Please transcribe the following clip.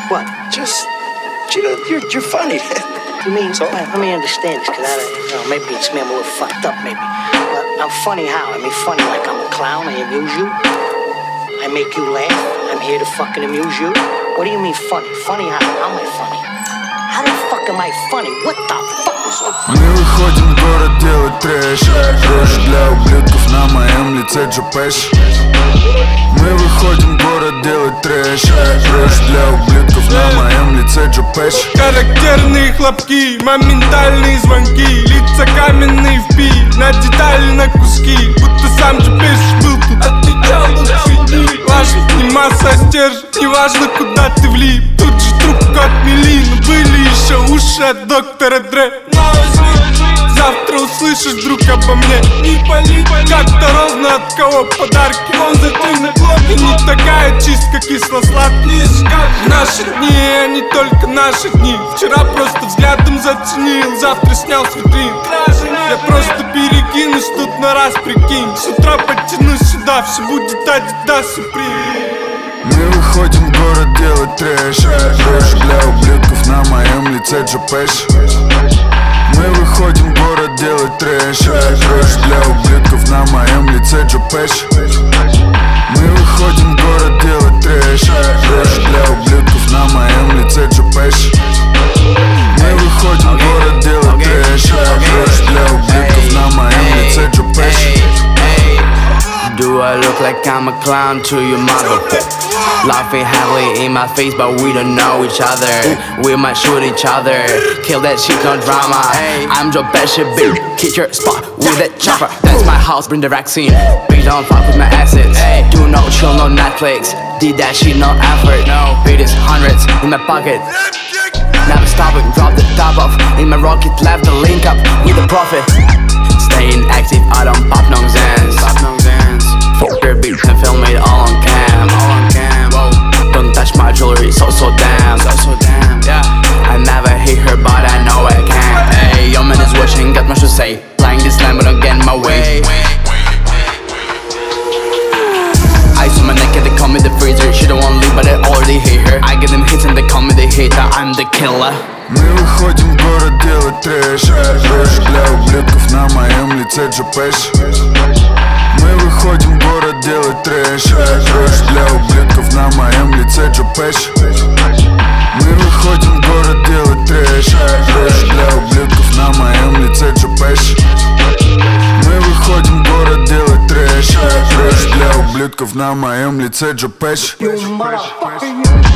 What? Just, you're funny. You mean, so? Let me understand this, because maybe it's me, I'm a little fucked up, maybe. But I'm funny how? I mean, funny like I'm a clown, I amuse you? I make you laugh? I'm here to fucking amuse you? What do you mean funny? Funny how? How am I funny? How the fuck am I funny? What the fuck was so funny? Мы выходим в город делать трэш. Дрожь для ублюдков, на моем лице Джо Пэш. Мы выходим в город делать трэш. Дрожь для ублюдков, на моем лице Джо Пэш. Характерные хлопки, моментальные звонки, лица каменные в пи, на детали, на куски, будто сам Джо Пэш был тут. Отвечал лучшие дни. Важно не масса, а стержень, неважно куда ты влип. Тут же трубку отмели, но были еще уши от доктора Дре. Завтра услышишь вдруг обо мне. Не пали, как-то ровно от кого подарки. Он за ты на глоке не такая чистка кисло-сладкие. Наши дни, они только наши дни. Вчера просто взглядом заценил, завтра снял с витрин. Я просто перекинусь тут на раз, прикинь. С утра подтянусь сюда, все будет Adidas Supreme. Мы выходим в город делать трэш. Дрожь для ублюдков, на моем лице Джо Пэш. Мы выходим в город делать трэш. Дрожь для ублюдков, на моем лице Джо Пэш. Мы выходим в город делать трэш. Дрожь для ублюдков, на моем лице Джо Пэш. Мы выходим в город делать трэш. Дрожь для ублюдков, на моем лице Джо Пэш. Do I look like I'm a clown to your mother? Laughing heavily in my face, but we don't know each other. We might shoot each other, kill that shit, no drama. I'm Joe Pesci, bitch, kick your spot with that chopper. That's my house, bring the vaccine. Bitch, don't fuck with my assets. Do no chill, no Netflix. Did that shit, no effort. No, beat is hundreds in my pocket. Never stopping, drop the top off. In my rocket, left the link up with the profit. Staying active, I don't pop no Zans. Fuck your bitch and film it all on cam. Whoa. Don't touch my jewelry, so damn. Yeah. I never hit her, but I know I can. Hey, your man is watching, got much to say. Playing this line, but don't get in my way. Ice on my neck and they call me the freezer. She don't wanna leave, but I already hate her. I get them hits and they call me the hater. I'm the killer. Мы выходим в город делать трэш. Дрожь для ублюдков, на моем лице Джо Пэш. Мы выходим в город делать трэш. Дрожь для ублюдков, на моем лице Джо Пэш. Мы выходим в город делать трэш. Дрожь для ублюдков, на моем лице Джо Пэш. Мы выходим в город делать трэш. Дрожь для ублюдков, на моем лице Джо Пэш.